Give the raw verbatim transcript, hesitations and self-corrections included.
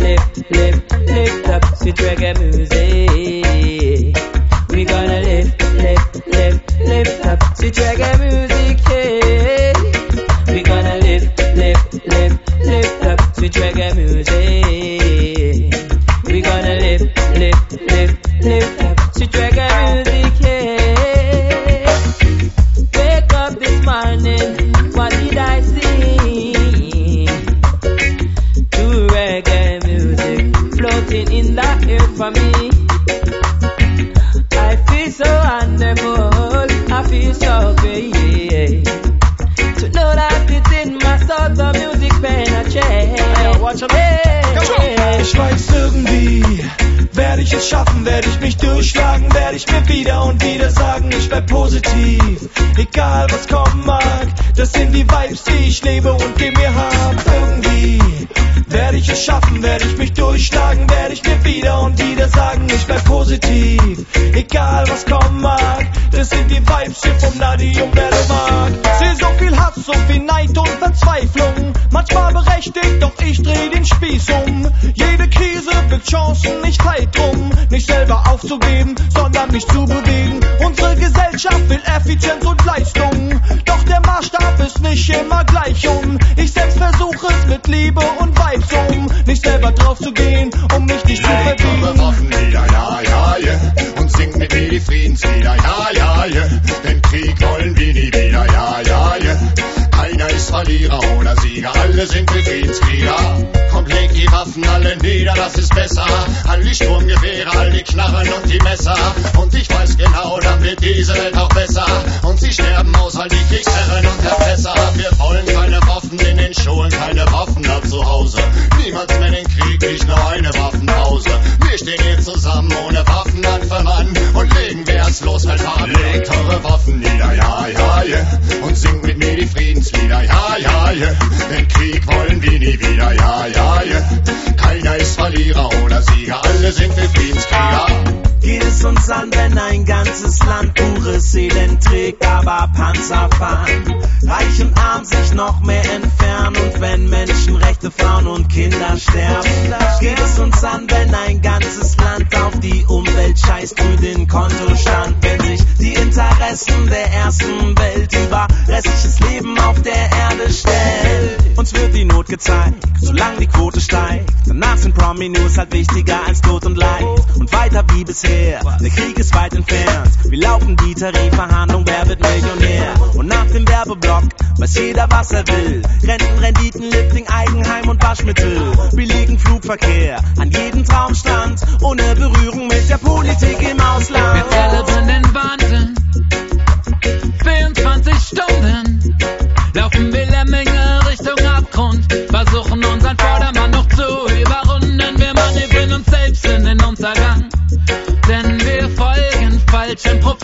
lift, lift, lift up sweet reggae music. We gonna lift, lift, lift, lift up sweet reggae music, yeah. We gonna lift, lift, lift, lift up sweet reggae music. We gonna lift, lift, lift, lift up sweet reggae music, yeah. Wake up this morning, what did I see? To reggae music floating in the air for me. I feel so wonderful, I feel so great to know that it's in my soul, the music penetrates. Hey, ich weiß irgendwie, werde ich es schaffen, werde ich mich durchschlagen, werde ich mir wieder und wieder sagen, ich bleib positiv, egal was kommen mag, das sind die Vibes, die ich lebe und die mir hab. Irgendwie werde ich es schaffen, werde ich mich durchschlagen, werde ich mir wieder und wieder sagen, ich bleib positiv, egal was kommen mag, das sind die Vibes hier vom Nadi und Bellemark. Seh so viel Hass, so viel Neid und Verzweiflung, manchmal berechtigt, doch ich dreh den Spieß um. Jede Krise birgt Chancen, nicht Zeit drum, nicht selber aufzugeben, sondern mich zu bewegen. Unsere Gesellschaft will Effizienz und Leistung, doch der Maßstab ist nicht immer gleich um. Ich selbst versuche es mit Liebe und Vibes um, nicht selber drauf zu gehen, um mich nicht zu verbiegen. Waffenlieder, ja, ja, yeah. Und singt mit mir die Friedenslieder, ja, ja, yeah. Den Krieg wollen wir nie wieder, ja, ja, yeah. Keiner ist Verlierer oder Sieger, alle sind wir Friedenskrieger. Kommt, legt die Waffen alle nieder, das ist besser. All die Sturmgewehre, all die Knarren und die Messer. Und ich weiß genau, dann wird diese Welt auch besser. Und sie sterben aus, all die Kriegsherren und Erpresser. Wir wollen keine Waffen in den Schulen, keine Waffen da zu Hause. Niemals mehr den Krieg, nicht nur eine Waffenpause. Wir stehen hier zusammen, ohne Waffen an für Mann. Und legen wer es los, wenn fahren. Legt eure Waffen nieder, ja, ja, yeah. Und singt mit mir die Friedenslieder, ja, ja, yeah. Den Krieg wollen wir nie wieder, ja, ja, yeah. Keiner ist Verlierer oder Sieger, alle sind wir Friedenskrieger. Geht es uns an, wenn ein ganzes Land pures Elend trägt, aber Panzer fahren, reich und arm sich noch mehr entfernen und wenn Menschenrechte, Frauen und Kinder sterben. Geht es uns an, wenn ein ganzes Land auf die Umwelt scheißt, für den Kontostand, wenn sich die Interessen der ersten Welt über restliches Leben auf der Erde stellt. Uns wird die Not gezeigt, solange die Quote steigt. Danach sind Promi-News halt wichtiger als Tod und Leid. Und weiter wie bisher, der Krieg ist weit entfernt. Wie laufen die Tarifverhandlungen, wer wird Millionär? Und nach dem Werbeblock weiß jeder, was er will. Renten, Renditen, Lifting, Eigenheim und Waschmittel. Billigen Flugverkehr an jedem Traumstrand, ohne Berührung mit der Politik im Ausland. Wir alle sind in Wahnsinn, vierundzwanzig Stunden laufen wir Lemminge Richtung Abgrund, versuchen unseren Vordermann noch zu überrunden. Wir manövrieren uns selbst in den Untergang, denn wir folgen falschen Propheten.